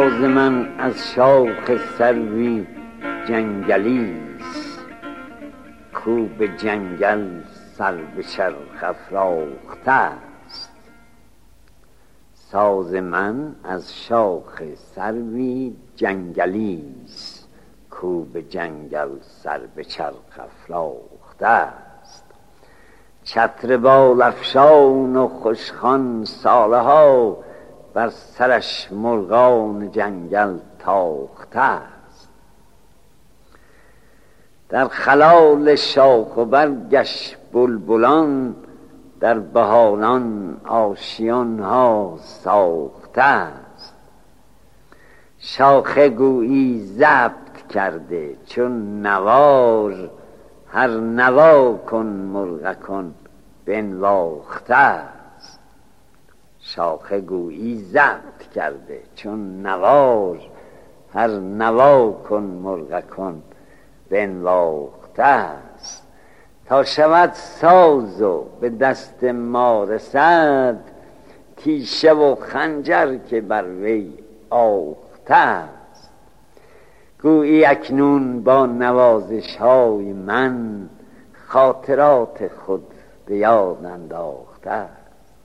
ساز من از شاخ سروی جنگلیست، کو به جنگل سر به چرخ افراخته است. ساز من از شاخ سروی جنگلیست، کو به جنگل سر به چرخ افراخته است. چتر بال افشان و خوشخوان ساله ها، بر سرش مرغان جنگل تاخته است. در خلال شاخ و برگش بلبلان، در بهاران آشیان ها ساخته است. شاخه گویی ضبط کرده چون نوار، هر نوا کن مرغکان بنواخته است. شاخه گویی ضبط کرده چون نوار، هر نوا کن مرغکان بنواخته است. تا شود ساز و به دست ما رسد، تیشه و خنجر که بر وی آخته است. گویی اکنون با نوازش های من، خاطرات خود به یاد انداخته است.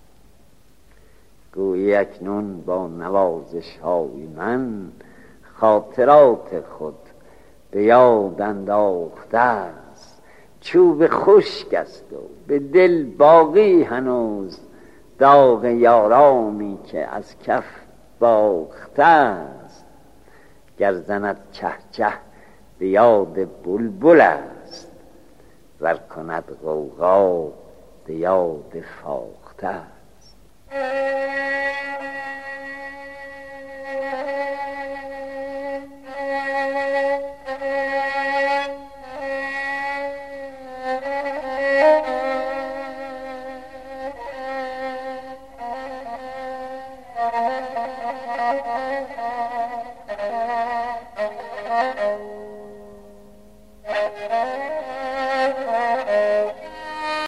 گویی اکنون با نوازش های من، خاطرات خود به یاد انداخته است. چوب خشک است و به دل باقی هنوز، داغ یارانی که از کف باخته است. گر زند چه چه به یاد بلبل است، ور کند غوغا به یاد فاخته است.